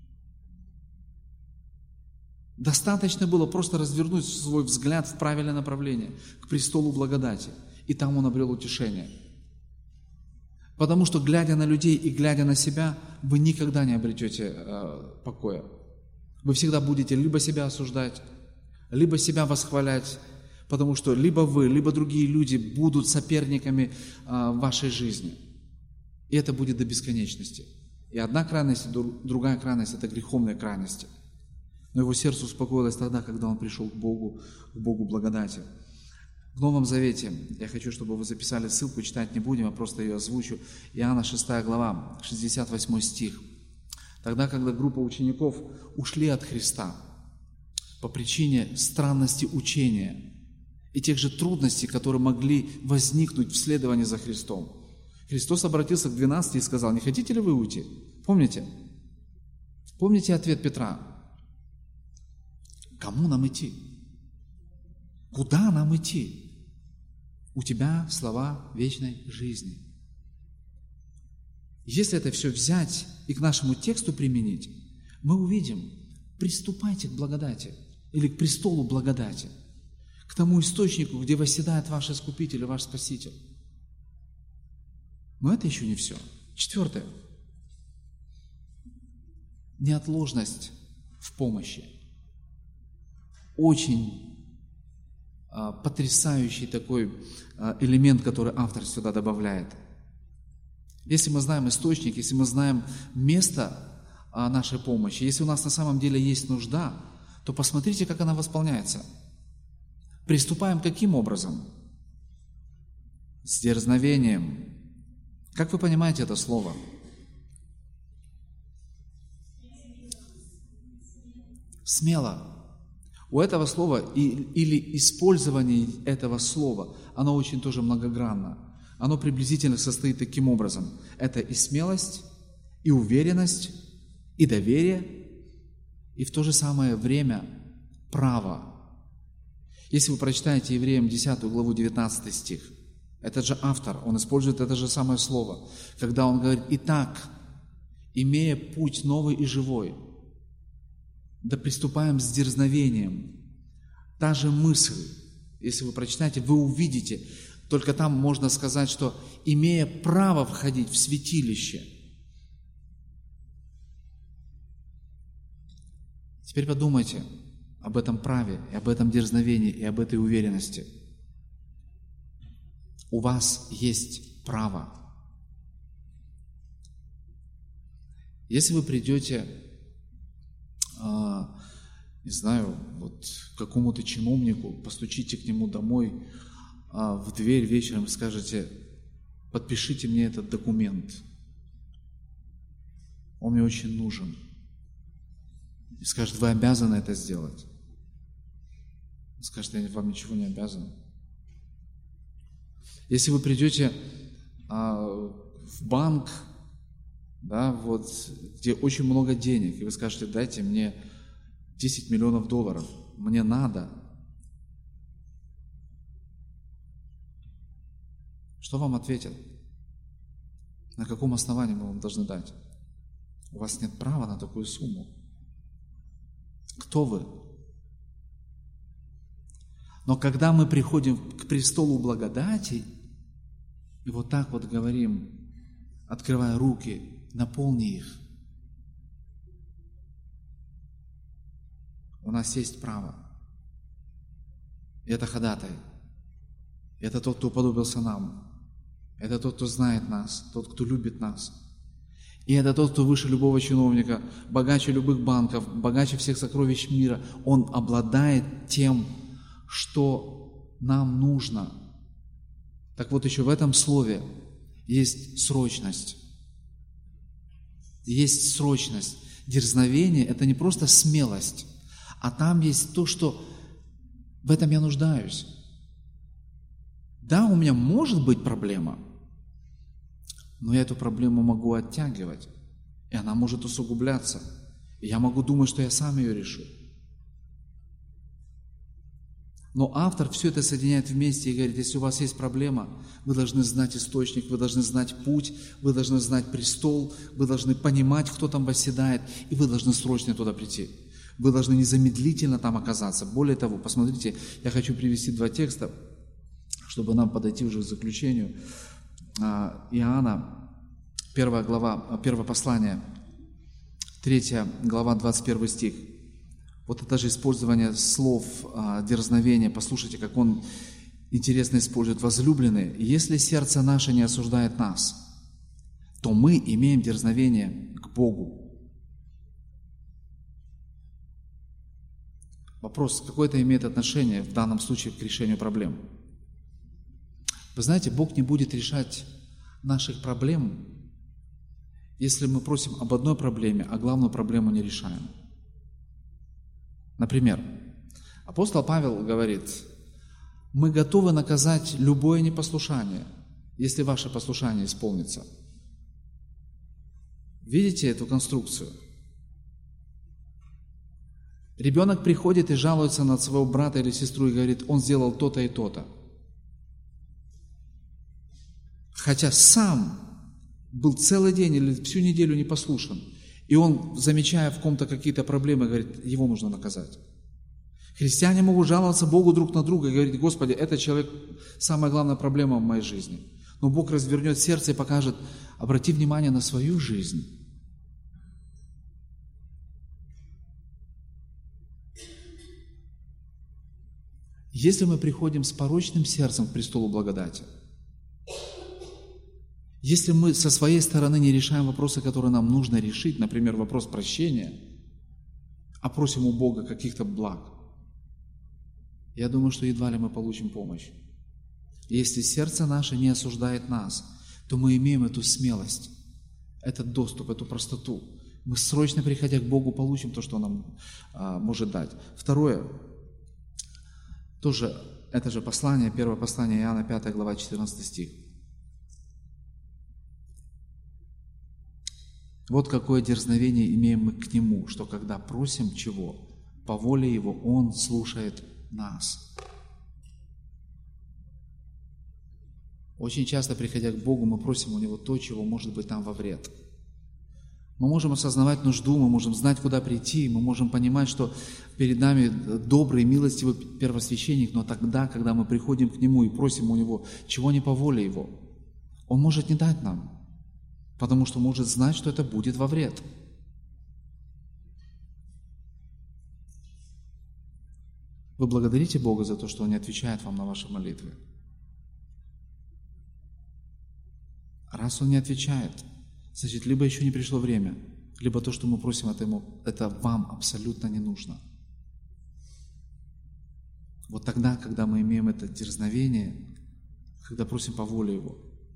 Достаточно было просто развернуть свой взгляд в правильное направление, к престолу благодати, и там он обрел утешение. Потому что, глядя на людей и глядя на себя, вы никогда не обретете э, покоя. Вы всегда будете либо себя осуждать, либо себя восхвалять, потому что либо вы, либо другие люди будут соперниками э, в вашей жизни. И это будет до бесконечности. И одна крайность, и другая крайность – это греховные крайности. Но его сердце успокоилось тогда, когда он пришел к Богу, к Богу благодати. В Новом Завете, я хочу, чтобы вы записали ссылку, читать не будем, я просто ее озвучу. Иоанна шестая глава, шестьдесят восьмой стих. Тогда, когда группа учеников ушли от Христа по причине странности учения и тех же трудностей, которые могли возникнуть в следовании за Христом, Христос обратился к двенадцати и сказал: не хотите ли вы уйти? Помните? Помните ответ Петра? Кому нам идти? Куда нам идти? У тебя слова вечной жизни. Если это все взять и к нашему тексту применить, мы увидим, приступайте к благодати или к престолу благодати, к тому источнику, где восседает ваш Искупитель и ваш Спаситель. Но это еще не все. Четвертое. Неотложность в помощи. Очень а, потрясающий такой а, элемент, который автор сюда добавляет. Если мы знаем источник, если мы знаем место а, нашей помощи, если у нас на самом деле есть нужда, то посмотрите, как она восполняется. Приступаем каким образом? С дерзновением. Как вы понимаете это слово? Смело. У этого слова или использование этого слова, оно очень тоже многогранно. Оно приблизительно состоит таким образом. Это и смелость, и уверенность, и доверие, и в то же самое время право. Если вы прочитаете Евреям десятую главу девятнадцатый стих, этот же автор, он использует это же самое слово, когда он говорит: «Итак, имея путь новый и живой, да приступаем с дерзновением». Та же мысль, если вы прочитаете, вы увидите, только там можно сказать, что имея право входить в святилище. Теперь подумайте об этом праве, и об этом дерзновении, и об этой уверенности. У вас есть право. Если вы придете, а, не знаю, вот к какому-то чиновнику, постучите к нему домой а, в дверь вечером и скажете: подпишите мне этот документ, он мне очень нужен. И скажет: вы обязаны это сделать. Он скажет: я вам ничего не обязан. Если вы придете а, в банк, да, вот, где очень много денег, и вы скажете: дайте мне десять миллионов долларов, мне надо. Что вам ответят? На каком основании мы вам должны дать? У вас нет права на такую сумму. Кто вы? Но когда мы приходим к престолу благодати, и вот так вот говорим, открывая руки, наполни их, у нас есть право. И это ходатай. Это тот, кто уподобился нам. Это тот, кто знает нас, тот, кто любит нас. И это тот, кто выше любого чиновника, богаче любых банков, богаче всех сокровищ мира. Он обладает тем, что нам нужно. Так вот, еще в этом слове есть срочность. Есть срочность. Дерзновение – это не просто смелость, а там есть то, что в этом я нуждаюсь. Да, у меня может быть проблема, но я эту проблему могу оттягивать, и она может усугубляться. И я могу думать, что я сам ее решу. Но автор все это соединяет вместе и говорит: если у вас есть проблема, вы должны знать источник, вы должны знать путь, вы должны знать престол, вы должны понимать, кто там восседает, и вы должны срочно туда прийти. Вы должны незамедлительно там оказаться. Более того, посмотрите, я хочу привести два текста, чтобы нам подойти уже к заключению. Иоанна, первая глава, первое послание, третья глава, двадцать первый стих. Вот это же использование слов дерзновения. Послушайте, как он интересно использует: возлюбленные, если сердце наше не осуждает нас, то мы имеем дерзновение к Богу. Вопрос, какое это имеет отношение в данном случае к решению проблем? Вы знаете, Бог не будет решать наших проблем, если мы просим об одной проблеме, а главную проблему не решаем. Например, апостол Павел говорит: мы готовы наказать любое непослушание, если ваше послушание исполнится. Видите эту конструкцию? Ребенок приходит и жалуется на своего брата или сестру и говорит, он сделал то-то и то-то. Хотя сам был целый день или всю неделю непослушен. И он, замечая в ком-то какие-то проблемы, говорит, его нужно наказать. Христиане могут жаловаться Богу друг на друга и говорить, Господи, этот человек самая главная проблема в моей жизни. Но Бог развернет сердце и покажет, обрати внимание на свою жизнь. Если мы приходим с порочным сердцем к престолу благодати, если мы со своей стороны не решаем вопросы, которые нам нужно решить, например, вопрос прощения, а просим у Бога каких-то благ, я думаю, что едва ли мы получим помощь. Если сердце наше не осуждает нас, то мы имеем эту смелость, этот доступ, эту простоту. Мы срочно, приходя к Богу, получим то, что Он нам а, может дать. Второе, тоже это же послание, первое послание Иоанна, пятая глава, четырнадцатый стих. Вот какое дерзновение имеем мы к Нему, что когда просим чего, по воле Его Он слушает нас. Очень часто, приходя к Богу, мы просим у Него то, чего может быть нам во вред. Мы можем осознавать нужду, мы можем знать, куда прийти, мы можем понимать, что перед нами добрый, милостивый первосвященник, но тогда, когда мы приходим к Нему и просим у Него, чего не по воле Его, Он может не дать нам, потому что может знать, что это будет во вред. Вы благодарите Бога за то, что Он не отвечает вам на ваши молитвы? Раз Он не отвечает, значит, либо еще не пришло время, либо то, что мы просим, это, ему, это вам абсолютно не нужно. Вот тогда, когда мы имеем это дерзновение, когда просим по воле Его.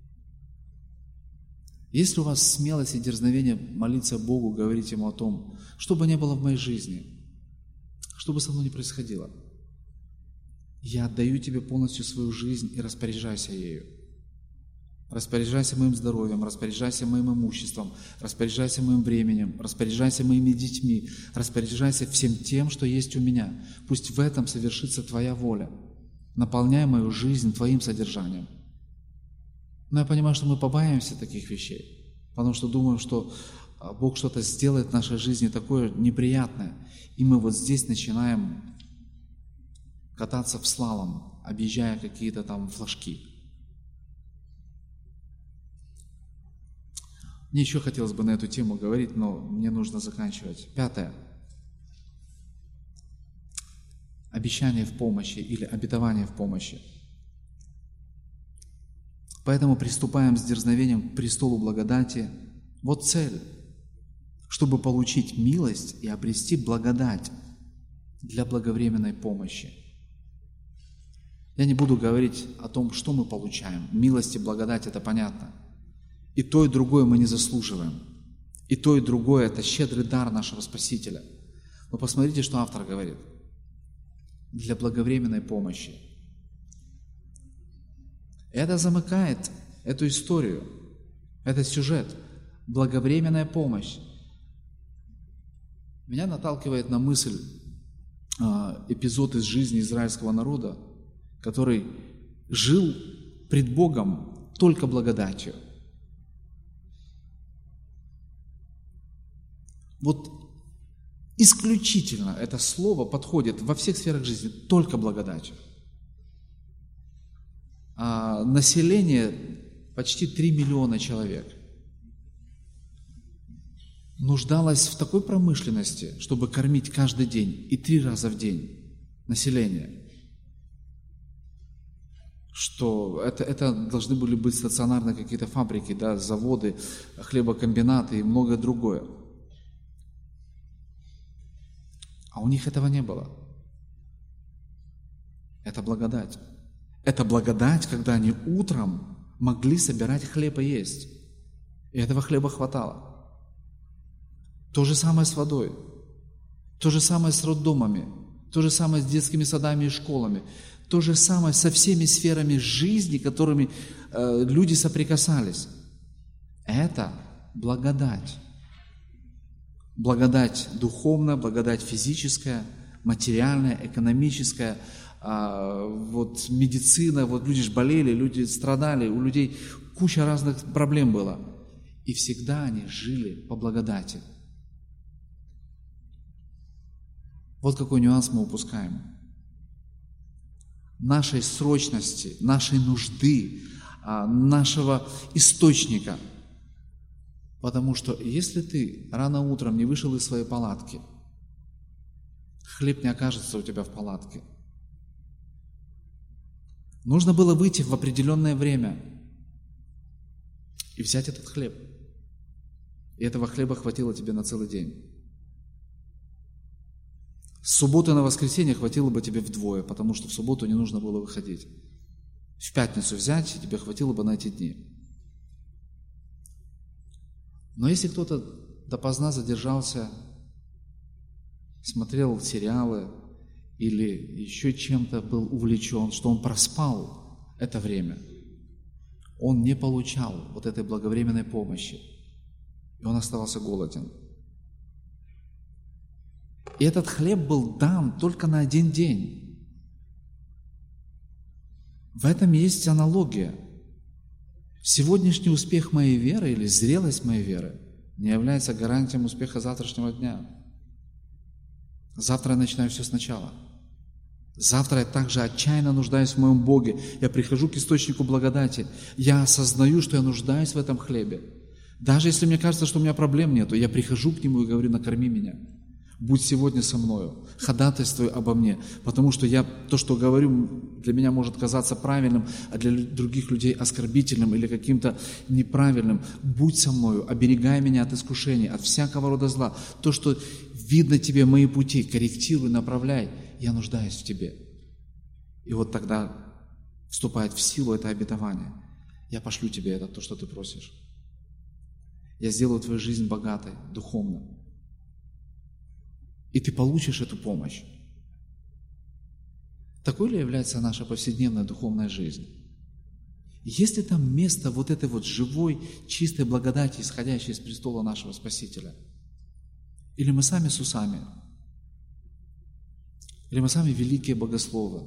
Если у вас смелость и дерзновение молиться Богу, говорить Ему о том, что бы ни было в моей жизни, что бы со мной ни происходило, я отдаю Тебе полностью свою жизнь и распоряжайся ею. Распоряжайся моим здоровьем, распоряжайся моим имуществом, распоряжайся моим временем, распоряжайся моими детьми, распоряжайся всем тем, что есть у меня. Пусть в этом совершится Твоя воля. Наполняй мою жизнь Твоим содержанием. Но я понимаю, что мы побаиваемся таких вещей, потому что думаем, что Бог что-то сделает в нашей жизни такое неприятное, и мы вот здесь начинаем кататься в слалом, объезжая какие-то там флажки. Мне еще хотелось бы на эту тему говорить, но мне нужно заканчивать. Пятое. Обещание в помощи или обетование в помощи. Поэтому приступаем с дерзновением к престолу благодати. Вот цель, чтобы получить милость и обрести благодать для благовременной помощи. Я не буду говорить о том, что мы получаем. Милость и благодать – это понятно. И то, и другое мы не заслуживаем. И то, и другое – это щедрый дар нашего Спасителя. Но посмотрите, что автор говорит. Для благовременной помощи. Это замыкает эту историю, этот сюжет. Благовременная помощь. Меня наталкивает на мысль эпизод из жизни израильского народа, который жил пред Богом только благодатью. Вот исключительно это слово подходит во всех сферах жизни, только благодатью. А население почти три миллиона человек нуждалось в такой промышленности, чтобы кормить каждый день и три раза в день население, что это, это должны были быть стационарные какие-то фабрики, да, заводы, хлебокомбинаты и многое другое. А у них этого не было. Это благодать. Это благодать, когда они утром могли собирать хлеб и есть. И этого хлеба хватало. То же самое с водой. То же самое с роддомами. То же самое с детскими садами и школами. То же самое со всеми сферами жизни, которыми э, люди соприкасались. Это благодать. Благодать духовная, благодать физическая, материальная, экономическая, а, вот медицина, вот люди же болели, люди страдали, у людей куча разных проблем было. И всегда они жили по благодати. Вот какой нюанс мы упускаем. Нашей срочности, нашей нужды, нашего источника. Потому что если ты рано утром не вышел из своей палатки, хлеб не окажется у тебя в палатке. Нужно было выйти в определенное время и взять этот хлеб. И этого хлеба хватило тебе на целый день. С субботы на воскресенье хватило бы тебе вдвое, потому что в субботу не нужно было выходить. В пятницу взять, и тебе хватило бы на эти дни. Но если кто-то допоздна задержался, смотрел сериалы или еще чем-то был увлечен, что он проспал это время, он не получал вот этой благовременной помощи, и он оставался голоден. И этот хлеб был дан только на один день. В этом есть аналогия. Сегодняшний успех моей веры или зрелость моей веры не является гарантией успеха завтрашнего дня. Завтра я начинаю все сначала. Завтра я также отчаянно нуждаюсь в моем Боге. Я прихожу к источнику благодати. Я осознаю, что я нуждаюсь в этом хлебе. Даже если мне кажется, что у меня проблем нету, я прихожу к Нему и говорю: накорми меня. Будь сегодня со мною, ходатайствуй обо мне, потому что я то, что говорю, для меня может казаться правильным, а для других людей оскорбительным или каким-то неправильным. Будь со мною, оберегай меня от искушений, от всякого рода зла. То, что видно тебе мои пути, корректируй, направляй. Я нуждаюсь в тебе. И вот тогда вступает в силу это обетование. Я пошлю тебе это, то, что ты просишь. Я сделаю твою жизнь богатой, духовно. И ты получишь эту помощь. Такой ли является наша повседневная духовная жизнь? Есть ли там место вот этой вот живой, чистой благодати, исходящей из престола нашего Спасителя? Или мы сами с усами? Или мы сами великие богословы,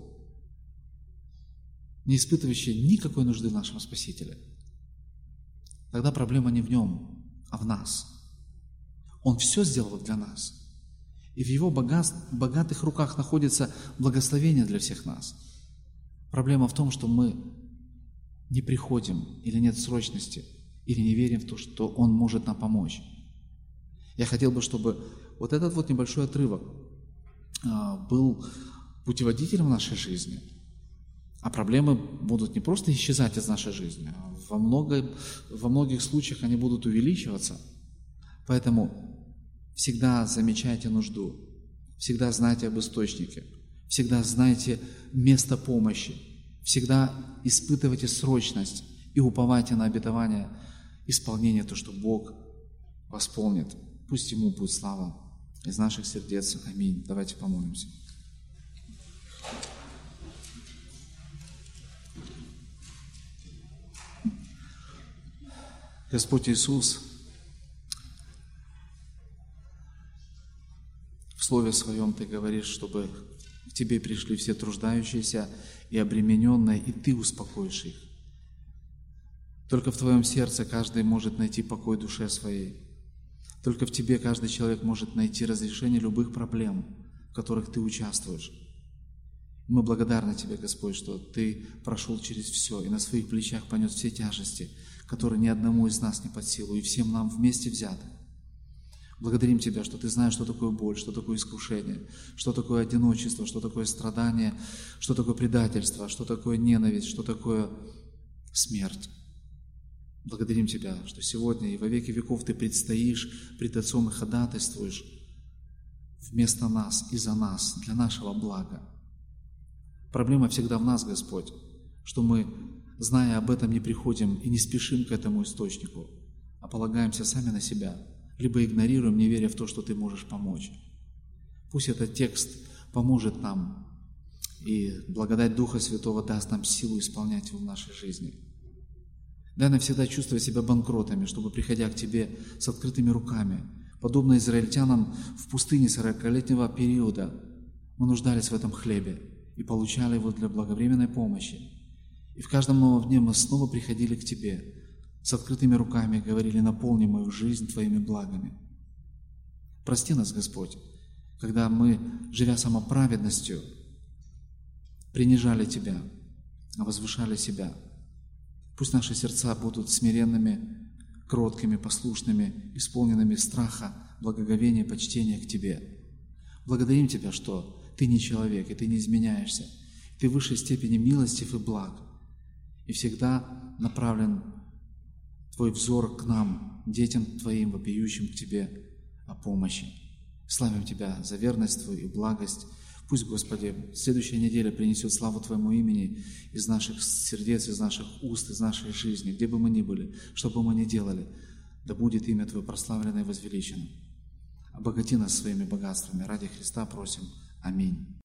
не испытывающие никакой нужды в нашем Спасителе? Тогда проблема не в нем, а в нас. Он все сделал для нас. И в Его богат, богатых руках находится благословение для всех нас. Проблема в том, что мы не приходим, или нет срочности, или не верим в то, что Он может нам помочь. Я хотел бы, чтобы вот этот вот небольшой отрывок а, был путеводителем в нашей жизни, а проблемы будут не просто исчезать из нашей жизни, а во, много, во многих случаях они будут увеличиваться. Поэтому всегда замечайте нужду, всегда знайте об источнике, всегда знайте место помощи, всегда испытывайте срочность и уповайте на обетование исполнения, то, что Бог восполнит. Пусть Ему будет слава из наших сердец. Аминь. Давайте помолимся. Господь Иисус, в Слове Своем Ты говоришь, чтобы к Тебе пришли все труждающиеся и обремененные, и Ты успокоишь их. Только в Твоем сердце каждый может найти покой душе своей. Только в Тебе каждый человек может найти разрешение любых проблем, в которых Ты участвуешь. Мы благодарны Тебе, Господь, что Ты прошел через все и на своих плечах понес все тяжести, которые ни одному из нас не под силу, и всем нам вместе взяты. Благодарим Тебя, что Ты знаешь, что такое боль, что такое искушение, что такое одиночество, что такое страдание, что такое предательство, что такое ненависть, что такое смерть. Благодарим Тебя, что сегодня и во веки веков Ты предстоишь пред Отцом и ходатайствуешь вместо нас и за нас, для нашего блага. Проблема всегда в нас, Господь, что мы, зная об этом, не приходим и не спешим к этому источнику, а полагаемся сами на себя, либо игнорируем, не веря в то, что Ты можешь помочь. Пусть этот текст поможет нам, и благодать Духа Святого даст нам силу исполнять его в нашей жизни. Дай нам всегда чувствовать себя банкротами, чтобы, приходя к Тебе с открытыми руками, Подобно израильтянам в пустыне сорокалетнего периода, мы нуждались в этом хлебе и получали его для благовременной помощи. И в каждом новом дне мы снова приходили к Тебе с открытыми руками и говорили: наполни мою жизнь Твоими благами. Прости нас, Господь, когда мы, живя самоправедностью, принижали Тебя, а возвышали себя. Пусть наши сердца будут смиренными, кроткими, послушными, исполненными страха, благоговения, почтения к Тебе. Благодарим Тебя, что Ты не человек, и Ты не изменяешься. Ты в высшей степени милостив и благ, и всегда направлен Твой взор к нам, детям Твоим, вопиющим к Тебе о помощи. Славим Тебя за верность Твою и благость. Пусть, Господи, следующая неделя принесет славу Твоему имени из наших сердец, из наших уст, из нашей жизни, где бы мы ни были, что бы мы ни делали, да будет имя Твое прославлено и возвеличено. Обогати нас своими богатствами. Ради Христа просим. Аминь.